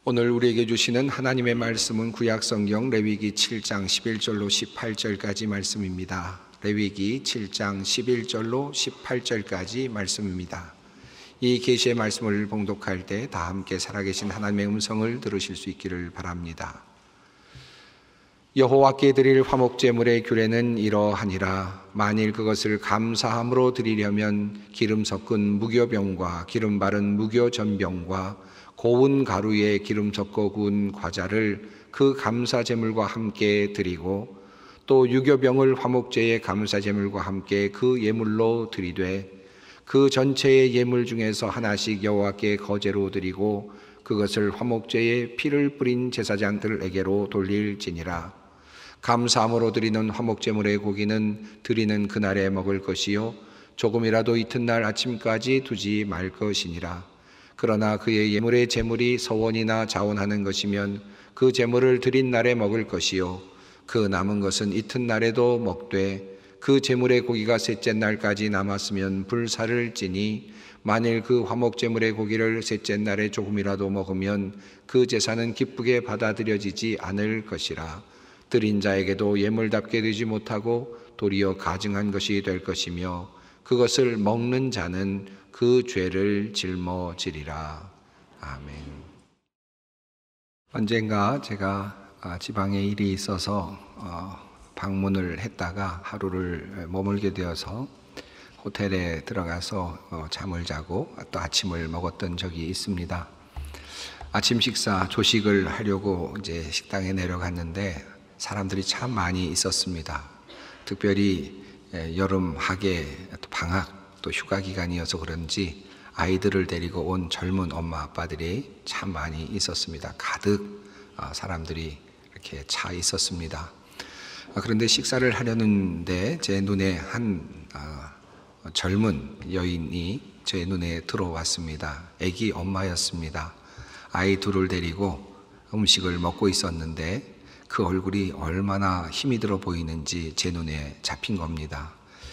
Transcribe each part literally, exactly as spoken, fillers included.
오늘 우리에게 주시는 하나님의 말씀은 구약성경 레위기 칠 장 십일 절로 십팔 절까지 말씀입니다. 레위기 칠 장 십일 절로 십팔 절까지 말씀입니다. 이 계시의 말씀을 봉독할 때 다 함께 살아계신 하나님의 음성을 들으실 수 있기를 바랍니다. 여호와께 드릴 화목제물의 규례는 이러하니라. 만일 그것을 감사함으로 드리려면 기름 섞은 무교병과 기름 바른 무교전병과 고운 가루에 기름 섞어 구운 과자를 그 감사제물과 함께 드리고 또 유교병을 화목제의 감사제물과 함께 그 예물로 드리되 그 전체의 예물 중에서 하나씩 여호와께 거제로 드리고 그것을 화목제에 피를 뿌린 제사장들에게로 돌릴지니라. 감사함으로 드리는 화목제물의 고기는 드리는 그날에 먹을 것이요 조금이라도 이튿날 아침까지 두지 말 것이니라. 그러나 그의 예물의 제물이 서원이나 자원하는 것이면 그 제물을 드린 날에 먹을 것이요 그 남은 것은 이튿날에도 먹되 그 제물의 고기가 셋째 날까지 남았으면 불사를 찌니 만일 그 화목제물의 고기를 셋째 날에 조금이라도 먹으면 그 제사는 기쁘게 받아들여지지 않을 것이라. 드린 자에게도 예물답게 되지 못하고 도리어 가증한 것이 될 것이며 그것을 먹는 자는 그 죄를 짊어지리라. 아멘. 언젠가 제가 지방에 일이 있어서 방문을 했다가 하루를 머물게 되어서 호텔에 들어가서 잠을 자고 또 아침을 먹었던 적이 있습니다. 아침 식사 조식을 하려고 이제 식당에 내려갔는데 사람들이 참 많이 있었습니다. 특별히 여름 학예 방학 또 휴가 기간이어서 그런지 아이들을 데리고 온 젊은 엄마 아빠들이 참 많이 있었습니다. 가득 사람들이 이렇게 차 있었습니다. 그런데 식사를 하려는데 제 눈에 한 젊은 여인이 제 눈에 들어왔습니다. 아기 엄마였습니다. 아이 둘을 데리고 음식을 먹고 있었는데 그 얼굴이 얼마나 힘이 들어 보이는지 제 눈에 잡힌 겁니다.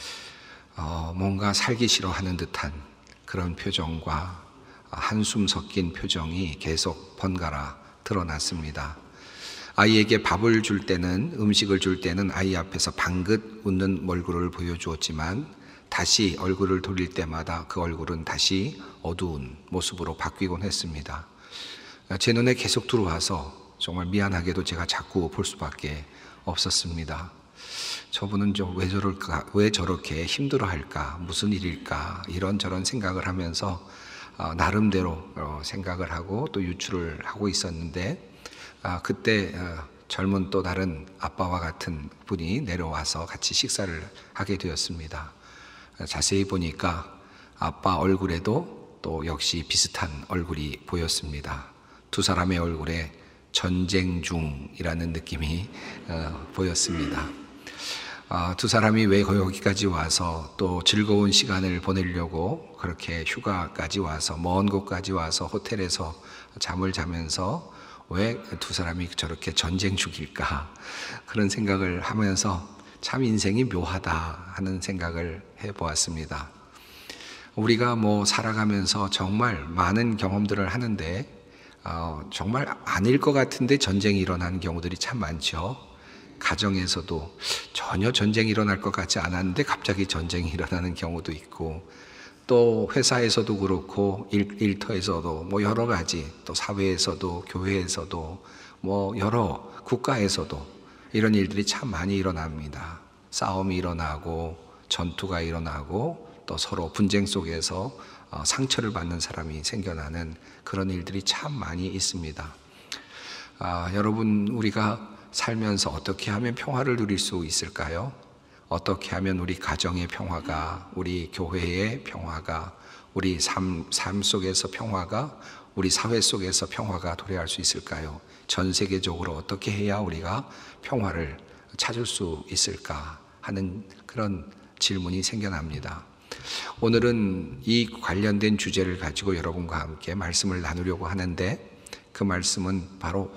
어, 뭔가 살기 싫어하는 듯한 그런 표정과 한숨 섞인 표정이 계속 번갈아 드러났습니다. 아이에게 밥을 줄 때는, 음식을 줄 때는 아이 앞에서 방긋 웃는 얼굴을 보여주었지만 다시 얼굴을 돌릴 때마다 그 얼굴은 다시 어두운 모습으로 바뀌곤 했습니다. 제 눈에 계속 들어와서 정말 미안하게도 제가 자꾸 볼 수밖에 없었습니다. 저분은 좀 왜 저럴까, 왜 저렇게 힘들어할까, 무슨 일일까 이런저런 생각을 하면서 어, 나름대로 어, 생각을 하고 또 유추를 하고 있었는데 아, 그때 어, 젊은 또 다른 아빠와 같은 분이 내려와서 같이 식사를 하게 되었습니다. 자세히 보니까 아빠 얼굴에도 또 역시 비슷한 얼굴이 보였습니다. 두 사람의 얼굴에 전쟁 중이라는 느낌이 어, 보였습니다. 어, 두 사람이 왜 여기까지 와서 또 즐거운 시간을 보내려고 그렇게 휴가까지 와서 먼 곳까지 와서 호텔에서 잠을 자면서 왜 두 사람이 저렇게 전쟁 중일까 그런 생각을 하면서 참 인생이 묘하다 하는 생각을 해보았습니다. 우리가 뭐 살아가면서 정말 많은 경험들을 하는데 어, 정말 아닐 것 같은데 전쟁이 일어나는 경우들이 참 많죠. 가정에서도 전혀 전쟁이 일어날 것 같지 않았는데 갑자기 전쟁이 일어나는 경우도 있고 또 회사에서도 그렇고 일, 일터에서도 뭐 여러 가지 또 사회에서도 교회에서도 뭐 여러 국가에서도 이런 일들이 참 많이 일어납니다. 싸움이 일어나고 전투가 일어나고 또 서로 분쟁 속에서 어, 상처를 받는 사람이 생겨나는 그런 일들이 참 많이 있습니다. 아, 여러분 우리가 살면서 어떻게 하면 평화를 누릴 수 있을까요? 어떻게 하면 우리 가정의 평화가, 우리 교회의 평화가, 우리 삶, 삶 속에서 평화가, 우리 사회 속에서 평화가 도래할 수 있을까요? 전 세계적으로 어떻게 해야 우리가 평화를 찾을 수 있을까 하는 그런 질문이 생겨납니다. 오늘은 이 관련된 주제를 가지고 여러분과 함께 말씀을 나누려고 하는데 그 말씀은 바로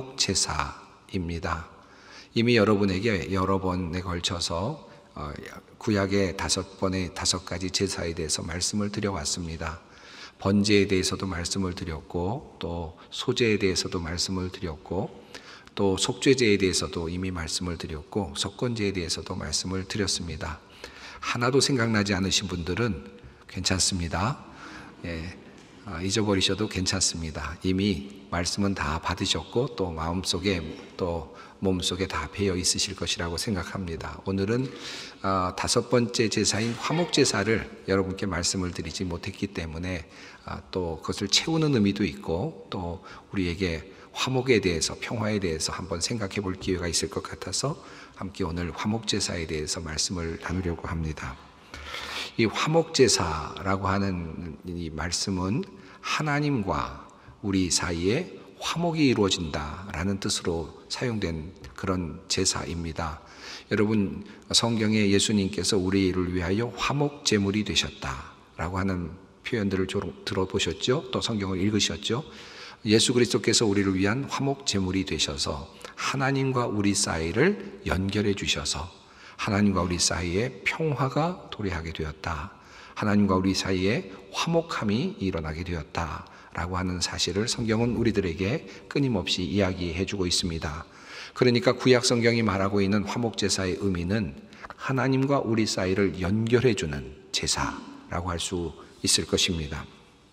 화목제사입니다. 이미 여러분에게 여러 번에 걸쳐서 구약의 다섯 번의 다섯 가지 제사에 대해서 말씀을 드려왔습니다. 번제에 대해서도 말씀을 드렸고, 또 소제에 대해서도 말씀을 드렸고, 또 속죄제에 대해서도 이미 말씀을 드렸고, 속건제에 대해서도 말씀을 드렸습니다. 하나도 생각나지 않으신 분들은 괜찮습니다. 예, 잊어버리셔도 괜찮습니다. 이미 말씀은 다 받으셨고, 또 마음속에 또 몸속에 다 배어 있으실 것이라고 생각합니다. 오늘은 어, 다섯 번째 제사인 화목제사를 여러분께 말씀을 드리지 못했기 때문에 어, 또 그것을 채우는 의미도 있고, 또 우리에게 화목에 대해서, 평화에 대해서 한번 생각해 볼 기회가 있을 것 같아서 함께 오늘 화목제사에 대해서 말씀을 나누려고 합니다. 이 화목제사라고 하는 이 말씀은 하나님과 우리 사이에 화목이 이루어진다라는 뜻으로 사용된 그런 제사입니다. 여러분, 성경에 예수님께서 우리를 위하여 화목 제물이 되셨다라고 하는 표현들을 들어보셨죠? 또 성경을 읽으셨죠? 예수 그리스도께서 우리를 위한 화목 제물이 되셔서 하나님과 우리 사이를 연결해 주셔서 하나님과 우리 사이에 평화가 도래하게 되었다. 하나님과 우리 사이에 화목함이 일어나게 되었다. 라고 하는 사실을 성경은 우리들에게 끊임없이 이야기해 주고 있습니다. 그러니까 구약 성경이 말하고 있는 화목제사의 의미는 하나님과 우리 사이를 연결해 주는 제사라고 할 수 있을 것입니다.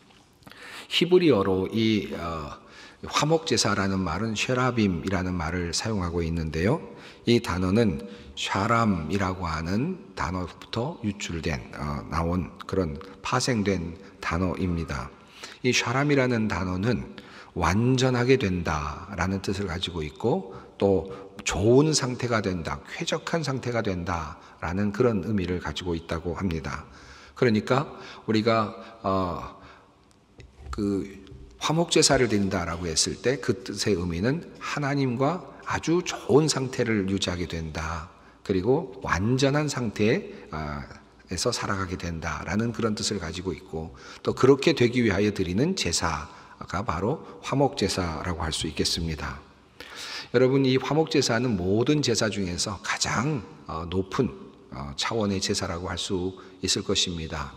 히브리어로 이 어, 화목제사라는 말은 쉐라빔이라는 말을 사용하고 있는데요. 이 단어는 샤람이라고 하는 단어부터 유출된 어, 나온 그런 파생된 단어입니다. 이 샤람이라는 단어는 완전하게 된다라는 뜻을 가지고 있고, 또 좋은 상태가 된다, 쾌적한 상태가 된다라는 그런 의미를 가지고 있다고 합니다. 그러니까 우리가 어, 그 화목제사를 드린다라고 했을 때 그 뜻의 의미는 하나님과 아주 좋은 상태를 유지하게 된다, 그리고 완전한 상태에서 살아가게 된다라는 그런 뜻을 가지고 있고, 또 그렇게 되기 위하여 드리는 제사가 바로 화목제사라고 할 수 있겠습니다. 여러분, 이 화목제사는 모든 제사 중에서 가장 높은 차원의 제사라고 할 수 있을 것입니다.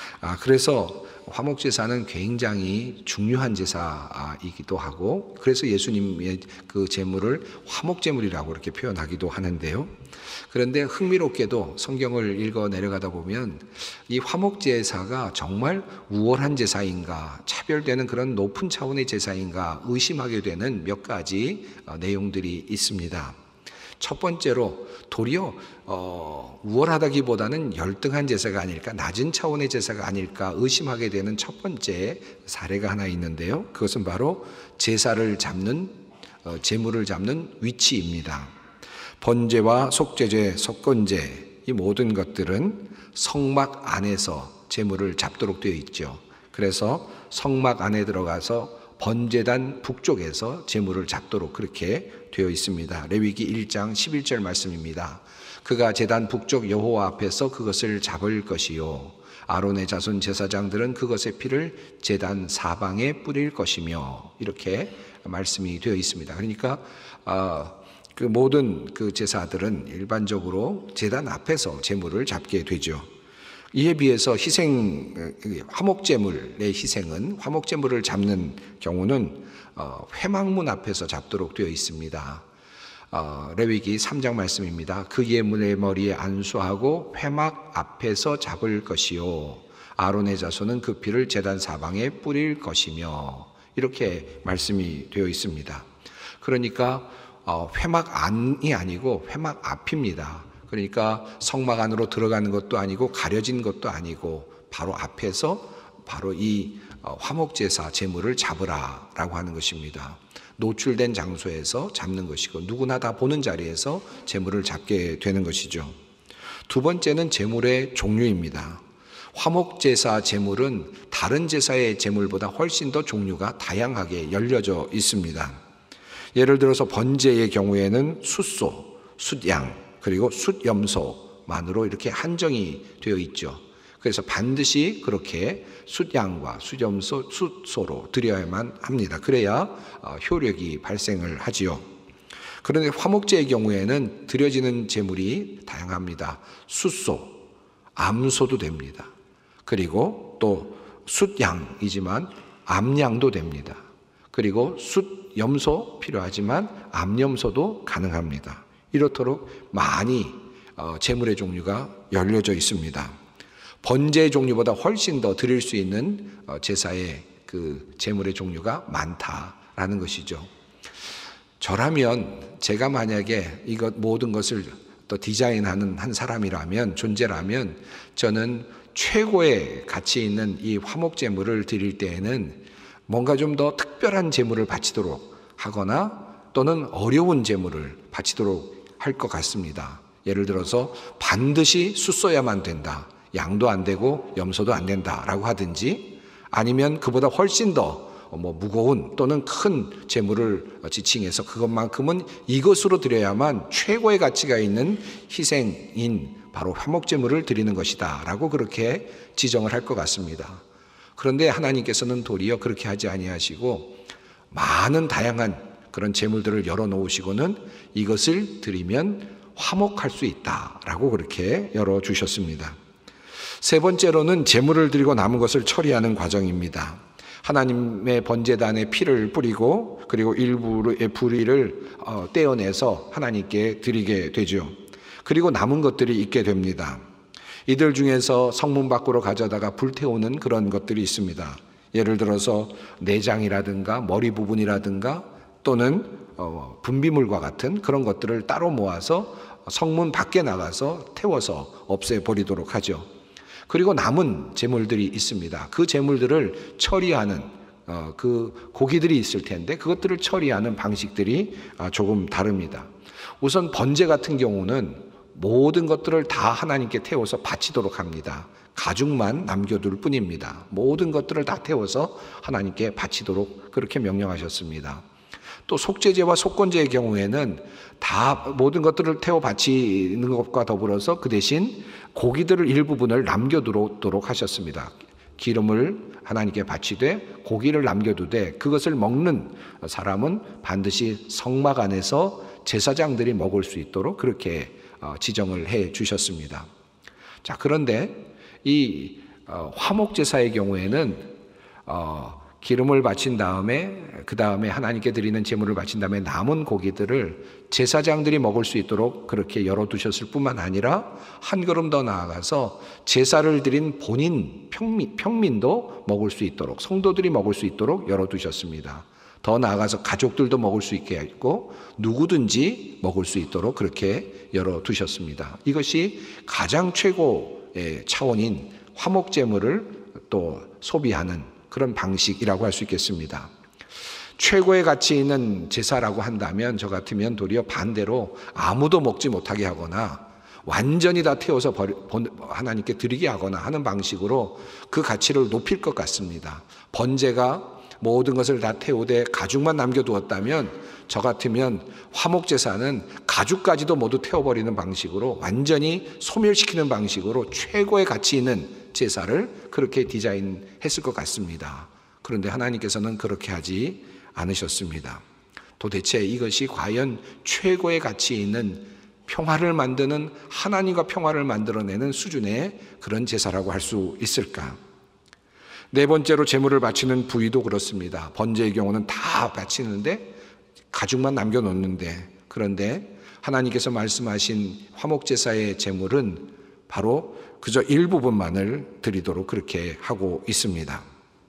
그래서 화목제사는 굉장히 중요한 제사이기도 하고, 그래서 예수님의 그 제물을 화목제물이라고 이렇게 표현하기도 하는데요. 그런데 흥미롭게도 성경을 읽어 내려가다 보면 이 화목제사가 정말 우월한 제사인가, 차별되는 그런 높은 차원의 제사인가 의심하게 되는 몇 가지 내용들이 있습니다. 첫 번째로 도리어 어, 우월하다기보다는 열등한 제사가 아닐까, 낮은 차원의 제사가 아닐까 의심하게 되는 첫 번째 사례가 하나 있는데요. 그것은 바로 제사를 잡는 어, 제물을 잡는 위치입니다. 번제와 속죄제, 속건제, 이 모든 것들은 성막 안에서 제물을 잡도록 되어 있죠. 그래서 성막 안에 들어가서 번제단 북쪽에서 제물을 잡도록 그렇게 되어 있습니다. 레위기 일 장 십일 절 말씀입니다. 그가 제단 북쪽 여호와 앞에서 그것을 잡을 것이요, 아론의 자손 제사장들은 그것의 피를 제단 사방에 뿌릴 것이며, 이렇게 말씀이 되어 있습니다. 그러니까 어, 그 모든 그 제사들은 일반적으로 제단 앞에서 제물을 잡게 되죠. 이에 비해서 희생, 화목제물의 희생은, 화목제물을 잡는 경우는 회막문 앞에서 잡도록 되어 있습니다. 어, 레위기 삼 장 말씀입니다. 그 예물의 머리에 안수하고 회막 앞에서 잡을 것이요, 아론의 자손은 그 피를 제단 사방에 뿌릴 것이며, 이렇게 말씀이 되어 있습니다. 그러니까 어, 회막 안이 아니고 회막 앞입니다. 그러니까 성막 안으로 들어가는 것도 아니고 가려진 것도 아니고 바로 앞에서 바로 이 화목제사 제물을 잡으라라고 하는 것입니다. 노출된 장소에서 잡는 것이고, 누구나 다 보는 자리에서 제물을 잡게 되는 것이죠. 두 번째는 제물의 종류입니다. 화목제사 제물은 다른 제사의 제물보다 훨씬 더 종류가 다양하게 열려져 있습니다. 예를 들어서 번제의 경우에는 숫소, 숫양, 그리고 숫염소만으로 이렇게 한정이 되어 있죠. 그래서 반드시 그렇게 숫양과 숫염소, 숫소로 드려야만 합니다. 그래야 효력이 발생을 하지요. 그런데 화목제의 경우에는 드려지는 제물이 다양합니다. 숫소, 암소도 됩니다. 그리고 또 숫양이지만 암양도 됩니다. 그리고 숫염소 필요하지만 암염소도 가능합니다. 이렇도록 많이 제물의 종류가 열려져 있습니다. 번제의 종류보다 훨씬 더 드릴 수 있는 제사의 그 제물의 종류가 많다라는 것이죠. 저라면 제가 만약에 이것 모든 것을 또 디자인하는 한 사람이라면, 존재라면, 저는 최고의 가치 있는 이 화목 제물을 드릴 때에는 뭔가 좀 더 특별한 제물을 바치도록 하거나 또는 어려운 제물을 바치도록 할 것 같습니다. 예를 들어서 반드시 숫소야만 된다, 양도 안 되고 염소도 안 된다라고 하든지, 아니면 그보다 훨씬 더 뭐 무거운 또는 큰 제물을 지칭해서 그것만큼은 이것으로 드려야만 최고의 가치가 있는 희생인 바로 화목 제물을 드리는 것이다 라고 그렇게 지정을 할 것 같습니다. 그런데 하나님께서는 도리어 그렇게 하지 아니하시고 많은 다양한 그런 제물들을 열어놓으시고는 이것을 드리면 화목할 수 있다라고 그렇게 열어주셨습니다. 세 번째로는 제물을 드리고 남은 것을 처리하는 과정입니다. 하나님의 번제단에 피를 뿌리고 그리고 일부의 부리를 떼어내서 하나님께 드리게 되죠. 그리고 남은 것들이 있게 됩니다. 이들 중에서 성문 밖으로 가져다가 불태우는 그런 것들이 있습니다. 예를 들어서 내장이라든가 머리 부분이라든가 또는 분비물과 같은 그런 것들을 따로 모아서 성문 밖에 나가서 태워서 없애버리도록 하죠. 그리고 남은 제물들이 있습니다. 그 제물들을 처리하는 어, 그 고기들이 있을 텐데 그것들을 처리하는 방식들이 조금 다릅니다. 우선 번제 같은 경우는 모든 것들을 다 하나님께 태워서 바치도록 합니다. 가죽만 남겨둘 뿐입니다. 모든 것들을 다 태워서 하나님께 바치도록 그렇게 명령하셨습니다. 또 속죄제와 속건제의 경우에는 다 모든 것들을 태워 바치는 것과 더불어서 그 대신 고기들을 일부분을 남겨두도록 하셨습니다. 기름을 하나님께 바치되 고기를 남겨두되 그것을 먹는 사람은 반드시 성막 안에서 제사장들이 먹을 수 있도록 그렇게 지정을 해 주셨습니다. 자, 그런데 이 화목제사의 경우에는 어, 기름을 바친 다음에 그 다음에 하나님께 드리는 제물을 바친 다음에 남은 고기들을 제사장들이 먹을 수 있도록 그렇게 열어두셨을 뿐만 아니라 한 걸음 더 나아가서 제사를 드린 본인 평민, 평민도 먹을 수 있도록, 성도들이 먹을 수 있도록 열어두셨습니다. 더 나아가서 가족들도 먹을 수 있게 했고 누구든지 먹을 수 있도록 그렇게 열어두셨습니다. 이것이 가장 최고의 차원인 화목제물을 또 소비하는 그런 방식이라고 할 수 있겠습니다. 최고의 가치 있는 제사라고 한다면 저 같으면 도리어 반대로 아무도 먹지 못하게 하거나 완전히 다 태워서 하나님께 드리게 하거나 하는 방식으로 그 가치를 높일 것 같습니다. 번제가 모든 것을 다 태우되 가죽만 남겨두었다면 저 같으면 화목제사는 가죽까지도 모두 태워버리는 방식으로 완전히 소멸시키는 방식으로 최고의 가치 있는 제사를 그렇게 디자인했을 것 같습니다. 그런데 하나님께서는 그렇게 하지 않으셨습니다. 도대체 이것이 과연 최고의 가치 있는 평화를 만드는, 하나님과 평화를 만들어내는 수준의 그런 제사라고 할 수 있을까? 네 번째로 제물을 바치는 부위도 그렇습니다. 번제의 경우는 다 바치는데 가죽만 남겨놓는데, 그런데 하나님께서 말씀하신 화목제사의 제물은 바로 그저 일부분만을 드리도록 그렇게 하고 있습니다.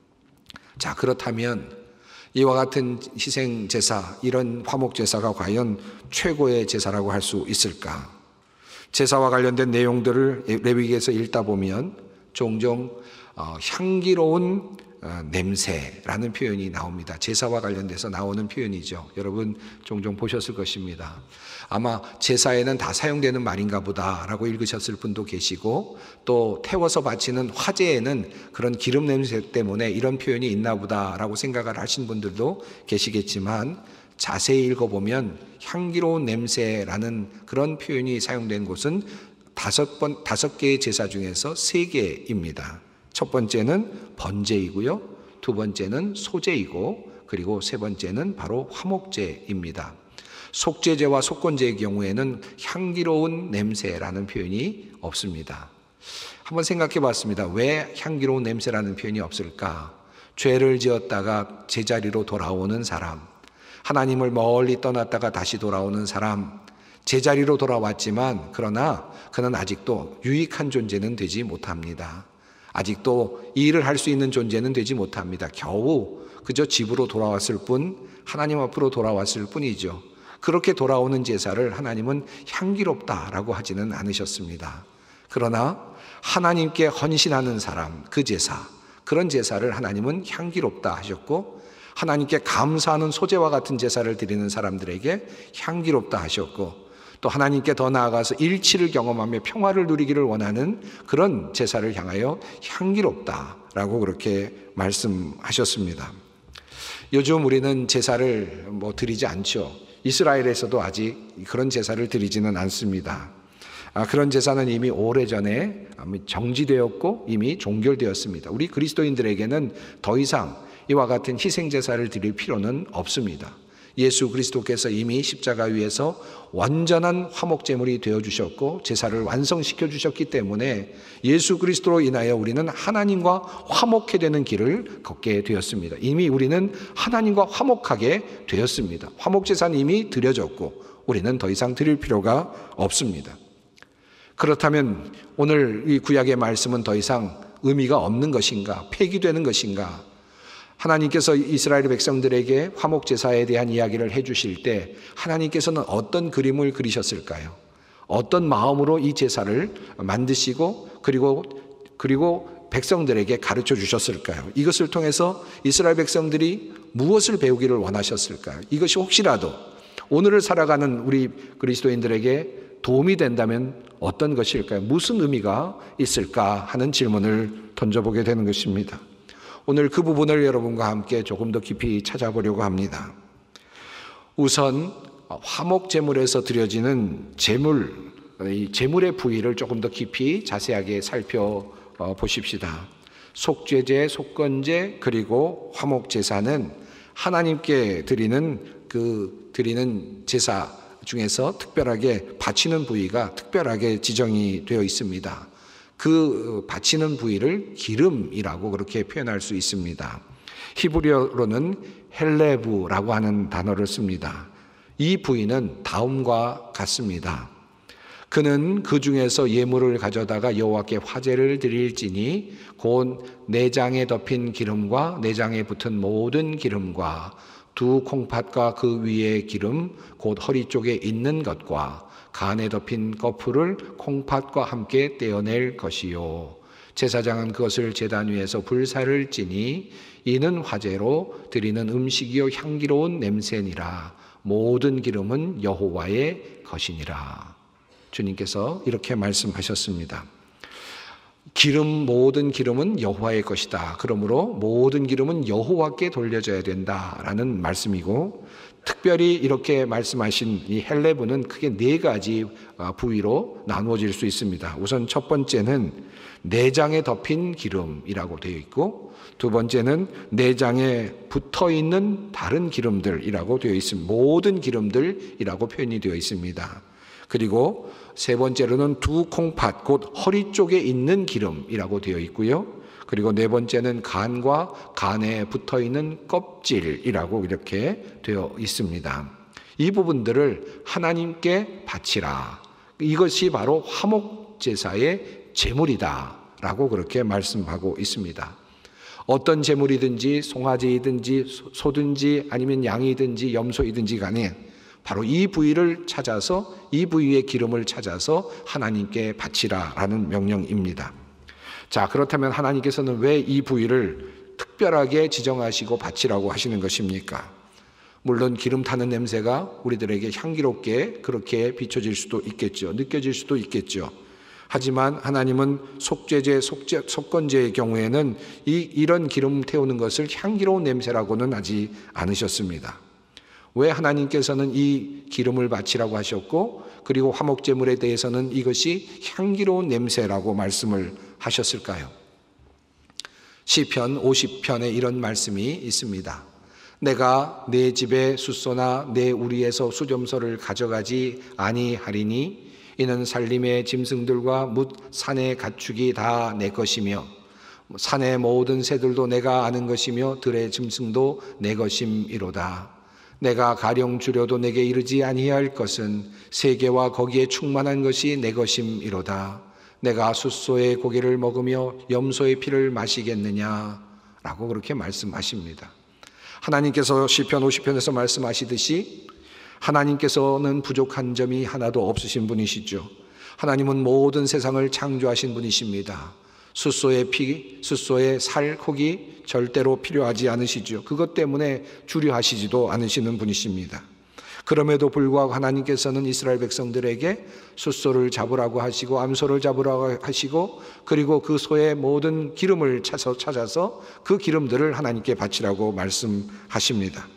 자, 그렇다면 이와 같은 희생제사, 이런 화목제사가 과연 최고의 제사라고 할 수 있을까? 제사와 관련된 내용들을 레위기에서 읽다 보면 종종 향기로운 냄새라는 표현이 나옵니다. 제사와 관련돼서 나오는 표현이죠. 여러분 종종 보셨을 것입니다. 아마 제사에는 다 사용되는 말인가 보다라고 읽으셨을 분도 계시고, 또 태워서 바치는 화제에는 그런 기름 냄새 때문에 이런 표현이 있나 보다라고 생각을 하신 분들도 계시겠지만, 자세히 읽어보면 향기로운 냄새라는 그런 표현이 사용된 곳은 다섯 번, 다섯 개의 제사 중에서 세 개입니다. 첫 번째는 번제이고요, 두 번째는 소제이고, 그리고 세 번째는 바로 화목제입니다. 속죄제와 속건제의 경우에는 향기로운 냄새라는 표현이 없습니다. 한번 생각해 봤습니다. 왜 향기로운 냄새라는 표현이 없을까? 죄를 지었다가 제자리로 돌아오는 사람, 하나님을 멀리 떠났다가 다시 돌아오는 사람, 제자리로 돌아왔지만 그러나 그는 아직도 유익한 존재는 되지 못합니다. 아직도 일을 할 수 있는 존재는 되지 못합니다. 겨우 그저 집으로 돌아왔을 뿐, 하나님 앞으로 돌아왔을 뿐이죠. 그렇게 돌아오는 제사를 하나님은 향기롭다라고 하지는 않으셨습니다. 그러나 하나님께 헌신하는 사람, 그 제사, 그런 제사를 하나님은 향기롭다 하셨고, 하나님께 감사하는 소제와 같은 제사를 드리는 사람들에게 향기롭다 하셨고, 또 하나님께 더 나아가서 일치를 경험하며 평화를 누리기를 원하는 그런 제사를 향하여 향기롭다라고 그렇게 말씀하셨습니다. 요즘 우리는 제사를 뭐 드리지 않죠. 이스라엘에서도 아직 그런 제사를 드리지는 않습니다. 아, 그런 제사는 이미 오래전에 정지되었고 이미 종결되었습니다. 우리 그리스도인들에게는 더 이상 이와 같은 희생 제사를 드릴 필요는 없습니다. 예수 그리스도께서 이미 십자가 위에서 완전한 화목제물이 되어주셨고 제사를 완성시켜 주셨기 때문에 예수 그리스도로 인하여 우리는 하나님과 화목해 되는 길을 걷게 되었습니다. 이미 우리는 하나님과 화목하게 되었습니다. 화목제사는 이미 드려졌고 우리는 더 이상 드릴 필요가 없습니다. 그렇다면 오늘 이 구약의 말씀은 더 이상 의미가 없는 것인가? 폐기되는 것인가? 하나님께서 이스라엘 백성들에게 화목제사에 대한 이야기를 해주실 때 하나님께서는 어떤 그림을 그리셨을까요? 어떤 마음으로 이 제사를 만드시고 그리고 그리고 백성들에게 가르쳐 주셨을까요? 이것을 통해서 이스라엘 백성들이 무엇을 배우기를 원하셨을까요? 이것이 혹시라도 오늘을 살아가는 우리 그리스도인들에게 도움이 된다면 어떤 것일까요? 무슨 의미가 있을까 하는 질문을 던져보게 되는 것입니다. 오늘 그 부분을 여러분과 함께 조금 더 깊이 찾아보려고 합니다. 우선 화목제물에서 드려지는 제물, 이 제물의 부위를 조금 더 깊이 자세하게 살펴보십시다. 속죄제, 속건제, 그리고 화목제사는 하나님께 드리는 그 드리는 제사 중에서 특별하게 바치는 부위가 특별하게 지정이 되어 있습니다. 그 바치는 부위를 기름이라고 그렇게 표현할 수 있습니다. 히브리어로는 헬레브라고 하는 단어를 씁니다. 이 부위는 다음과 같습니다. 그는 그 중에서 예물을 가져다가 여호와께 화제를 드릴지니 곧 내장에 덮인 기름과 내장에 붙은 모든 기름과 두 콩팥과 그 위의 기름 곧 허리 쪽에 있는 것과 간에 덮인 거풀을 콩팥과 함께 떼어낼 것이요 제사장은 그것을 제단 위에서 불사를 찌니 이는 화제로 드리는 음식이요 향기로운 냄새니라. 모든 기름은 여호와의 것이니라. 주님께서 이렇게 말씀하셨습니다. 기름, 모든 기름은 여호와의 것이다. 그러므로 모든 기름은 여호와께 돌려져야 된다라는 말씀이고, 특별히 이렇게 말씀하신 이 헬레브는 크게 네 가지 부위로 나누어질 수 있습니다. 우선 첫 번째는 내장에 덮인 기름이라고 되어 있고, 두 번째는 내장에 붙어 있는 다른 기름들이라고 되어 있습니다. 모든 기름들이라고 표현이 되어 있습니다. 그리고 세 번째로는 두 콩팥, 곧 허리 쪽에 있는 기름이라고 되어 있고요. 그리고 네 번째는 간과 간에 붙어 있는 껍질이라고 이렇게 되어 있습니다. 이 부분들을 하나님께 바치라. 이것이 바로 화목제사의 제물이다라고 그렇게 말씀하고 있습니다. 어떤 제물이든지 송아지이든지 소든지 아니면 양이든지 염소이든지 간에 바로 이 부위를 찾아서 이 부위의 기름을 찾아서 하나님께 바치라라는 명령입니다. 자, 그렇다면 하나님께서는 왜 이 부위를 특별하게 지정하시고 바치라고 하시는 것입니까? 물론 기름 타는 냄새가 우리들에게 향기롭게 그렇게 비춰질 수도 있겠죠. 느껴질 수도 있겠죠. 하지만 하나님은 속죄제, 속죄, 속건제의 경우에는 이, 이런 기름 태우는 것을 향기로운 냄새라고는 하지 않으셨습니다. 왜 하나님께서는 이 기름을 바치라고 하셨고, 그리고 화목제물에 대해서는 이것이 향기로운 냄새라고 말씀을 하셨을까요? 시편 오십 편에 이런 말씀이 있습니다. 내가 내 집에 숫소나 내 우리에서 수점소를 가져가지 아니하리니 이는 살림의 짐승들과 뭇 산의 가축이 다 내 것이며 산의 모든 새들도 내가 아는 것이며 들의 짐승도 내 것임이로다. 내가 가령 주려도 내게 이르지 아니할 것은 세계와 거기에 충만한 것이 내 것임이로다. 내가 숫소의 고기를 먹으며 염소의 피를 마시겠느냐 라고 그렇게 말씀하십니다. 하나님께서 시편 오십 편에서 말씀하시듯이 하나님께서는 부족한 점이 하나도 없으신 분이시죠. 하나님은 모든 세상을 창조하신 분이십니다. 숫소의 피, 숫소의 살, 고기 절대로 필요하지 않으시죠. 그것 때문에 주려하시지도 않으시는 분이십니다. 그럼에도 불구하고 하나님께서는 이스라엘 백성들에게 숫소를 잡으라고 하시고 암소를 잡으라고 하시고 그리고 그 소의 모든 기름을 찾아서, 찾아서 그 기름들을 하나님께 바치라고 말씀하십니다.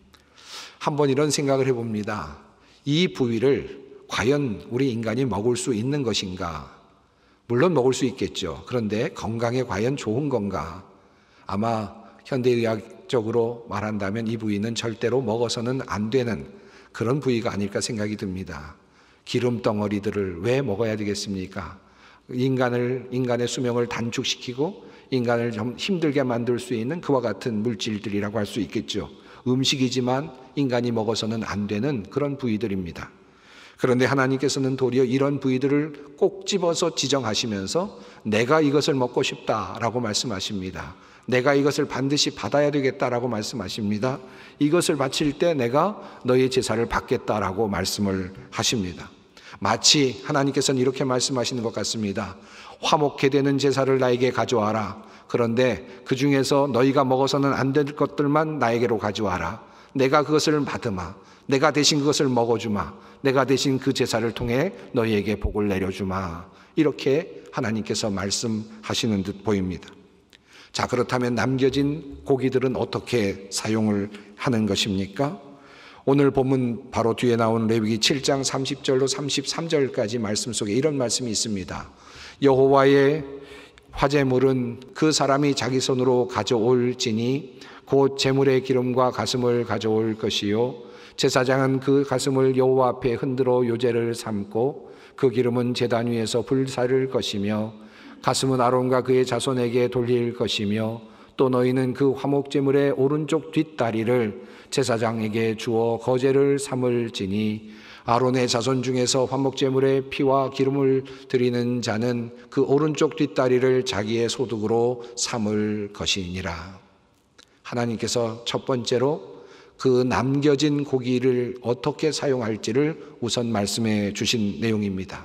한번 이런 생각을 해봅니다. 이 부위를 과연 우리 인간이 먹을 수 있는 것인가? 물론 먹을 수 있겠죠. 그런데 건강에 과연 좋은 건가? 아마 현대의학적으로 말한다면 이 부위는 절대로 먹어서는 안 되는 그런 부위가 아닐까 생각이 듭니다. 기름 덩어리들을 왜 먹어야 되겠습니까? 인간을, 인간의 수명을 단축시키고 인간을 좀 힘들게 만들 수 있는 그와 같은 물질들이라고 할 수 있겠죠. 음식이지만 인간이 먹어서는 안 되는 그런 부위들입니다. 그런데 하나님께서는 도리어 이런 부위들을 꼭 집어서 지정하시면서 내가 이것을 먹고 싶다라고 말씀하십니다. 내가 이것을 반드시 받아야 되겠다라고 말씀하십니다. 이것을 바칠 때 내가 너의 제사를 받겠다라고 말씀을 하십니다. 마치 하나님께서는 이렇게 말씀하시는 것 같습니다. 화목해 되는 제사를 나에게 가져와라. 그런데 그 중에서 너희가 먹어서는 안 될 것들만 나에게로 가져와라. 내가 그것을 받으마. 내가 대신 그것을 먹어주마. 내가 대신 그 제사를 통해 너희에게 복을 내려주마. 이렇게 하나님께서 말씀하시는 듯 보입니다. 자, 그렇다면 남겨진 고기들은 어떻게 사용을 하는 것입니까? 오늘 본문 바로 뒤에 나온 레위기 칠 장 삼십 절로 삼십삼 절까지 말씀 속에 이런 말씀이 있습니다. 여호와의 화제물은 그 사람이 자기 손으로 가져올지니 곧 제물의 기름과 가슴을 가져올 것이요 제사장은 그 가슴을 여호와 앞에 흔들어 요제를 삼고 그 기름은 제단 위에서 불사를 것이며 가슴은 아론과 그의 자손에게 돌릴 것이며 또 너희는 그 화목제물의 오른쪽 뒷다리를 제사장에게 주어 거제를 삼을지니 아론의 자손 중에서 화목제물의 피와 기름을 드리는 자는 그 오른쪽 뒷다리를 자기의 소득으로 삼을 것이니라. 하나님께서 첫 번째로 그 남겨진 고기를 어떻게 사용할지를 우선 말씀해 주신 내용입니다.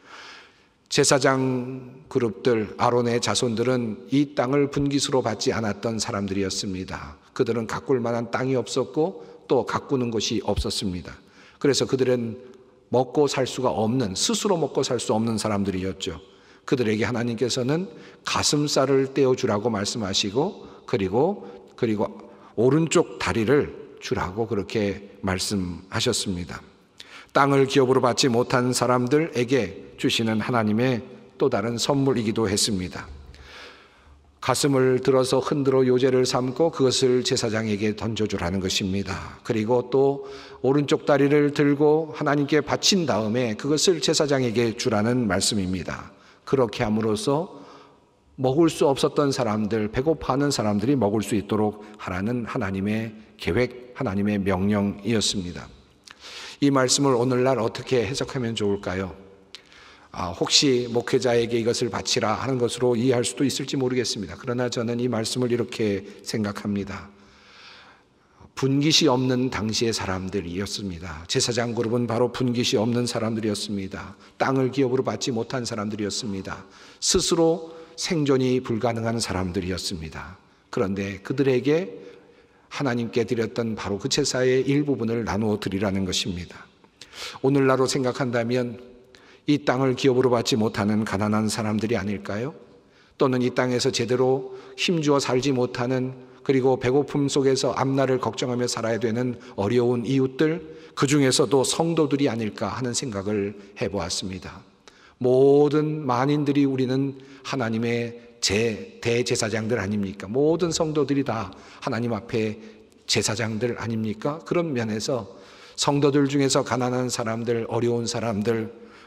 제사장 그룹들, 아론의 자손들은 이 땅을 분깃으로 받지 않았던 사람들이었습니다. 그들은 가꿀 만한 땅이 없었고 또 가꾸는 곳이 없었습니다. 그래서 그들은 먹고 살 수가 없는, 스스로 먹고 살 수 없는 사람들이었죠. 그들에게 하나님께서는 가슴살을 떼어주라고 말씀하시고 그리고 그리고 오른쪽 다리를 주라고 그렇게 말씀하셨습니다. 땅을 기업으로 받지 못한 사람들에게 주시는 하나님의 또 다른 선물이기도 했습니다. 가슴을 들어서 흔들어 요제를 삼고 그것을 제사장에게 던져주라는 것입니다. 그리고 또 오른쪽 다리를 들고 하나님께 바친 다음에 그것을 제사장에게 주라는 말씀입니다. 그렇게 함으로써 먹을 수 없었던 사람들, 배고파하는 사람들이 먹을 수 있도록 하라는 하나님의 계획, 하나님의 명령이었습니다. 이 말씀을 오늘날 어떻게 해석하면 좋을까요? 아, 혹시 목회자에게 이것을 바치라 하는 것으로 이해할 수도 있을지 모르겠습니다. 그러나 저는 이 말씀을 이렇게 생각합니다. 분깃이 없는 당시의 사람들이었습니다. 제사장 그룹은 바로 분깃이 없는 사람들이었습니다. 땅을 기업으로 받지 못한 사람들이었습니다. 스스로 생존이 불가능한 사람들이었습니다. 그런데 그들에게 하나님께 드렸던 바로 그 제사의 일부분을 나누어 드리라는 것입니다. 오늘날로 생각한다면 이 땅을 기업으로 받지 못하는 가난한 사람들이 아닐까요? 또는 이 땅에서 제대로 힘주어 살지 못하는, 그리고 배고픔 속에서 앞날을 걱정하며 살아야 되는 어려운 이웃들, 그 중에서도 성도들이 아닐까 하는 생각을 해보았습니다. 모든 만인들이 우리는 하나님의 제, 대제사장들 아닙니까? 모든 성도들이 다 하나님 앞에 제사장들 아닙니까? 그런 면에서 성도들 중에서 가난한 사람들, 어려운 사람들,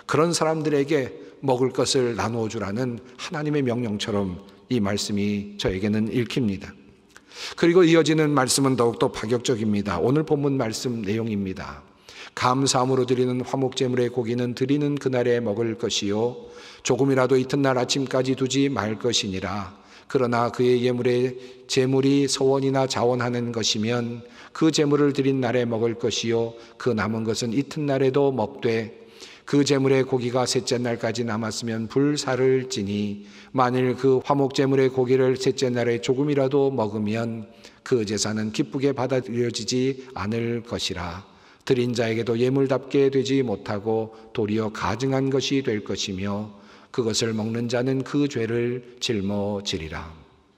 그런 사람들에게 먹을 것을 나누어 주라는 하나님의 명령처럼 이 말씀이 저에게는 읽힙니다. 그리고 이어지는 말씀은 더욱더 파격적입니다. 오늘 본문 말씀 내용입니다. 감사함으로 드리는 화목제물의 고기는 드리는 그날에 먹을 것이요 조금이라도 이튿날 아침까지 두지 말 것이니라. 그러나 그의 예물의 제물이 서원이나 자원하는 것이면 그 제물을 드린 날에 먹을 것이요 그 남은 것은 이튿날에도 먹되 그 제물의 고기가 셋째 날까지 남았으면 불사를 지니 만일 그 화목제물의 고기를 셋째 날에 조금이라도 먹으면 그 제사는 기쁘게 받아들여지지 않을 것이라. 드린 자에게도 예물답게 되지 못하고 도리어 가증한 것이 될 것이며 그것을 먹는 자는 그 죄를 짊어지리라.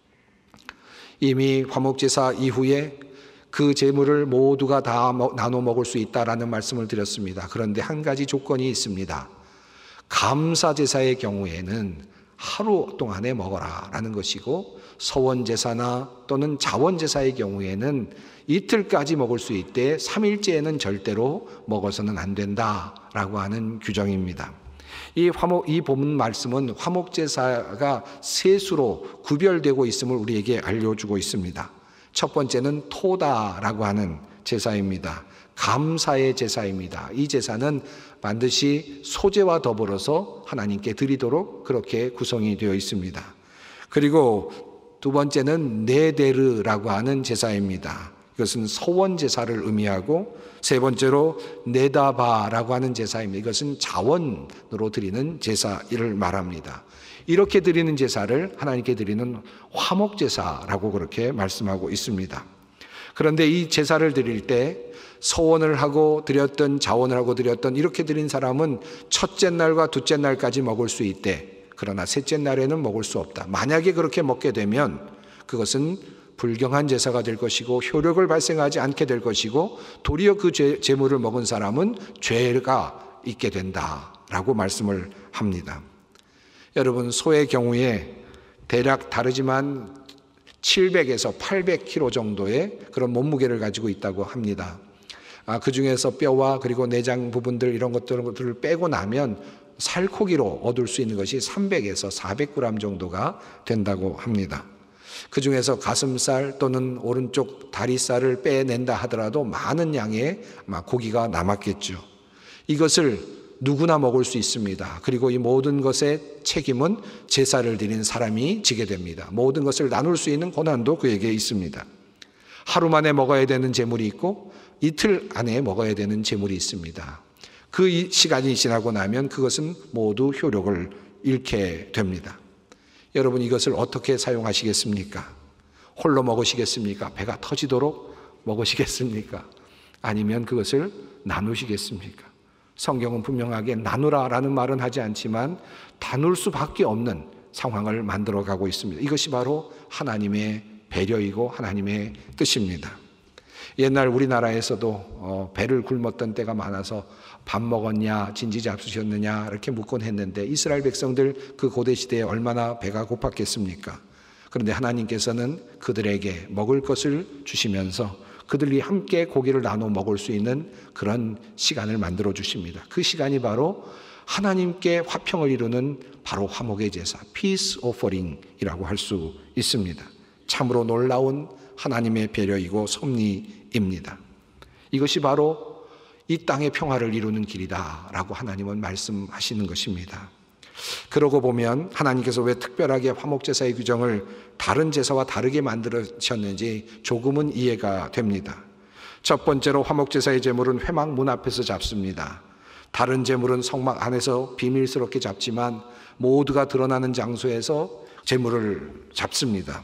이미 화목제사 이후에 그 제물을 모두가 다 나눠 먹을 수 있다라는 말씀을 드렸습니다. 그런데 한 가지 조건이 있습니다. 감사제사의 경우에는 하루 동안에 먹어라 라는 것이고 서원제사나 또는 자원제사의 경우에는 이틀까지 먹을 수 있되 삼 일째에는 절대로 먹어서는 안 된다라고 하는 규정입니다. 이 화목, 이 본문 말씀은 화목제사가 세 수로 구별되고 있음을 우리에게 알려주고 있습니다. 첫 번째는 토다라고 하는 제사입니다. 감사의 제사입니다. 이 제사는 반드시 소제와 더불어서 하나님께 드리도록 그렇게 구성이 되어 있습니다. 그리고 두 번째는 네데르라고 하는 제사입니다. 이것은 서원 제사를 의미하고 세 번째로 네다바라고 하는 제사입니다. 이것은 자원으로 드리는 제사를 말합니다. 이렇게 드리는 제사를 하나님께 드리는 화목제사라고 그렇게 말씀하고 있습니다. 그런데 이 제사를 드릴 때 서원을 하고 드렸던 자원을 하고 드렸던 이렇게 드린 사람은 첫째 날과 둘째 날까지 먹을 수 있대. 그러나 셋째 날에는 먹을 수 없다. 만약에 그렇게 먹게 되면 그것은 불경한 제사가 될 것이고 효력을 발생하지 않게 될 것이고 도리어 그 제, 제물을 먹은 사람은 죄가 있게 된다라고 말씀을 합니다. 여러분, 소의 경우에 대략 다르지만 칠백에서 팔백 킬로그램 정도의 그런 몸무게를 가지고 있다고 합니다. 아, 그 중에서 뼈와 그리고 내장 부분들 이런 것들을 빼고 나면 살코기로 얻을 수 있는 것이 삼백에서 사백 그램 정도가 된다고 합니다. 그 중에서 가슴살 또는 오른쪽 다리살을 빼낸다 하더라도 많은 양의 고기가 남았겠죠. 이것을 누구나 먹을 수 있습니다. 그리고 이 모든 것의 책임은 제사를 드린 사람이 지게 됩니다. 모든 것을 나눌 수 있는 권한도 그에게 있습니다. 하루 만에 먹어야 되는 제물이 있고 이틀 안에 먹어야 되는 제물이 있습니다. 그 시간이 지나고 나면 그것은 모두 효력을 잃게 됩니다. 여러분, 이것을 어떻게 사용하시겠습니까? 홀로 먹으시겠습니까? 배가 터지도록 먹으시겠습니까? 아니면 그것을 나누시겠습니까? 성경은 분명하게 나누라라는 말은 하지 않지만 나눌 수밖에 없는 상황을 만들어가고 있습니다. 이것이 바로 하나님의 배려이고 하나님의 뜻입니다. 옛날 우리나라에서도 배를 굶었던 때가 많아서 밥 먹었냐, 진지 잡수셨느냐 이렇게 묻곤 했는데 이스라엘 백성들 그 고대 시대에 얼마나 배가 고팠겠습니까? 그런데 하나님께서는 그들에게 먹을 것을 주시면서 그들이 함께 고기를 나눠 먹을 수 있는 그런 시간을 만들어 주십니다. 그 시간이 바로 하나님께 화평을 이루는 바로 화목의 제사, Peace Offering이라고 할 수 있습니다. 참으로 놀라운 하나님의 배려이고 섭리입니다. 이것이 바로 이 땅의 평화를 이루는 길이다라고 하나님은 말씀하시는 것입니다. 그러고 보면 하나님께서 왜 특별하게 화목제사의 규정을 다른 제사와 다르게 만드셨는지 조금은 이해가 됩니다. 첫 번째로 화목제사의 제물은 회막 문 앞에서 잡습니다. 다른 제물은 성막 안에서 비밀스럽게 잡지만 모두가 드러나는 장소에서 제물을 잡습니다.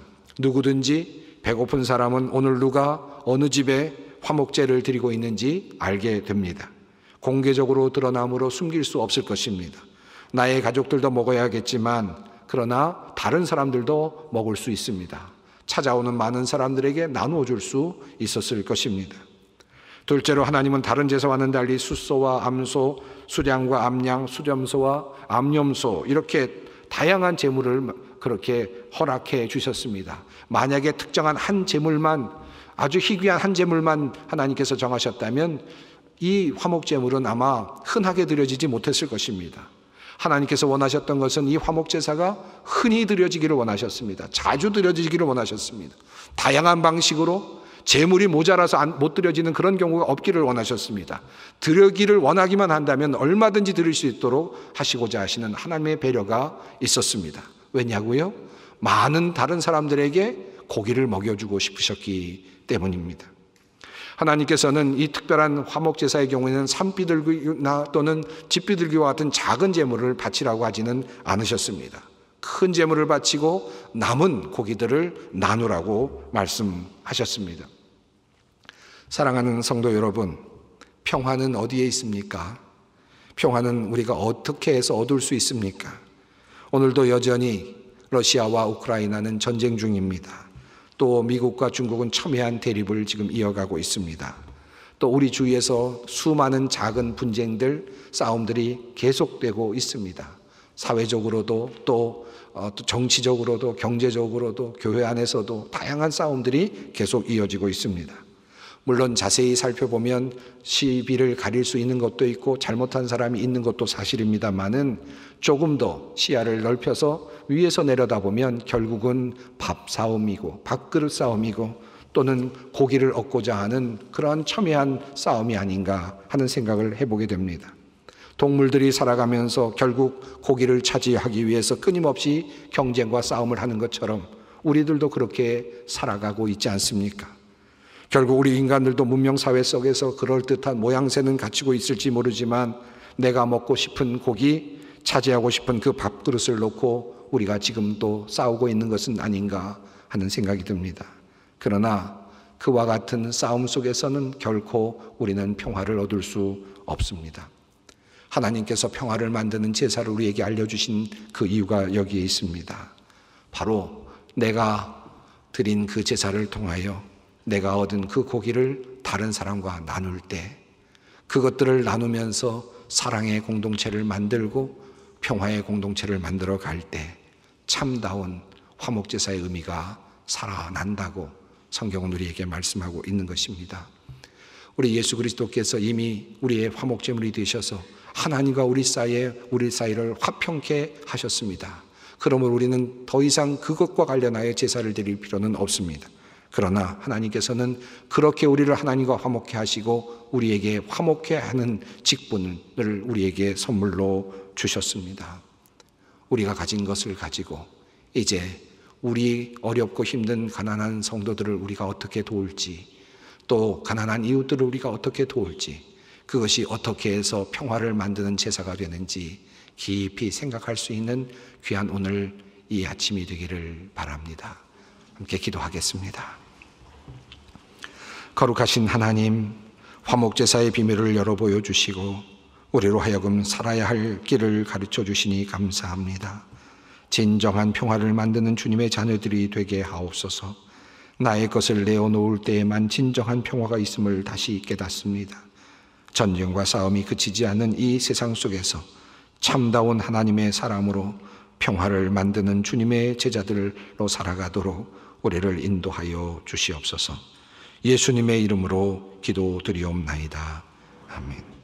누구든지 배고픈 사람은 오늘 누가 어느 집에 화목제를 드리고 있는지 알게 됩니다. 공개적으로 드러남으로 숨길 수 없을 것입니다. 나의 가족들도 먹어야겠지만 그러나 다른 사람들도 먹을 수 있습니다. 찾아오는 많은 사람들에게 나누어 줄 수 있었을 것입니다. 둘째로 하나님은 다른 제사와는 달리 숫소와 암소, 수량과 암양, 수렴소와 암염소 이렇게 다양한 제물을 그렇게 허락해 주셨습니다. 만약에 특정한 한 제물만, 아주 희귀한 한 제물만 하나님께서 정하셨다면 이 화목제물은 아마 흔하게 드려지지 못했을 것입니다. 하나님께서 원하셨던 것은 이 화목제사가 흔히 드려지기를 원하셨습니다. 자주 드려지기를 원하셨습니다. 다양한 방식으로 제물이 모자라서 못 드려지는 그런 경우가 없기를 원하셨습니다. 드리기를 원하기만 한다면 얼마든지 드릴 수 있도록 하시고자 하시는 하나님의 배려가 있었습니다. 왜냐고요? 많은 다른 사람들에게 고기를 먹여주고 싶으셨기 때문입니다. 하나님께서는 이 특별한 화목제사의 경우에는 산비둘기나 또는 집비둘기와 같은 작은 제물을 바치라고 하지는 않으셨습니다. 큰 제물을 바치고 남은 고기들을 나누라고 말씀하셨습니다. 사랑하는 성도 여러분, 평화는 어디에 있습니까? 평화는 우리가 어떻게 해서 얻을 수 있습니까? 오늘도 여전히 러시아와 우크라이나는 전쟁 중입니다. 또 미국과 중국은 첨예한 대립을 지금 이어가고 있습니다. 또 우리 주위에서 수많은 작은 분쟁들, 싸움들이 계속되고 있습니다. 사회적으로도 또 정치적으로도 경제적으로도 교회 안에서도 다양한 싸움들이 계속 이어지고 있습니다. 물론 자세히 살펴보면 시비를 가릴 수 있는 것도 있고 잘못한 사람이 있는 것도 사실입니다만은 조금 더 시야를 넓혀서 위에서 내려다보면 결국은 밥 싸움이고 밥그릇 싸움이고 또는 고기를 얻고자 하는 그러한 첨예한 싸움이 아닌가 하는 생각을 해보게 됩니다. 동물들이 살아가면서 결국 고기를 차지하기 위해서 끊임없이 경쟁과 싸움을 하는 것처럼 우리들도 그렇게 살아가고 있지 않습니까? 결국 우리 인간들도 문명사회 속에서 그럴듯한 모양새는 갖추고 있을지 모르지만 내가 먹고 싶은 고기, 차지하고 싶은 그 밥그릇을 놓고 우리가 지금 또 싸우고 있는 것은 아닌가 하는 생각이 듭니다. 그러나 그와 같은 싸움 속에서는 결코 우리는 평화를 얻을 수 없습니다. 하나님께서 평화를 만드는 제사를 우리에게 알려주신 그 이유가 여기에 있습니다. 바로 내가 드린 그 제사를 통하여 내가 얻은 그 고기를 다른 사람과 나눌 때 그것들을 나누면서 사랑의 공동체를 만들고 평화의 공동체를 만들어 갈 때 참다운 화목제사의 의미가 살아난다고 성경은 우리에게 말씀하고 있는 것입니다. 우리 예수 그리스도께서 이미 우리의 화목제물이 되셔서 하나님과 우리 사이에 우리 사이를 화평케 하셨습니다. 그러므로 우리는 더 이상 그것과 관련하여 제사를 드릴 필요는 없습니다. 그러나 하나님께서는 그렇게 우리를 하나님과 화목케 하시고 우리에게 화목케 하는 직분을 우리에게 선물로 주셨습니다. 우리가 가진 것을 가지고 이제 우리 어렵고 힘든 가난한 성도들을 우리가 어떻게 도울지, 또 가난한 이웃들을 우리가 어떻게 도울지, 그것이 어떻게 해서 평화를 만드는 제사가 되는지 깊이 생각할 수 있는 귀한 오늘 이 아침이 되기를 바랍니다. 함께 기도하겠습니다. 거룩하신 하나님, 화목제사의 비밀을 열어 보여주시고 우리로 하여금 살아야 할 길을 가르쳐 주시니 감사합니다. 진정한 평화를 만드는 주님의 자녀들이 되게 하옵소서. 나의 것을 내어놓을 때에만 진정한 평화가 있음을 다시 깨닫습니다. 전쟁과 싸움이 그치지 않는 이 세상 속에서 참다운 하나님의 사람으로 평화를 만드는 주님의 제자들로 살아가도록 우리를 인도하여 주시옵소서. 예수님의 이름으로 기도드리옵나이다. 아멘.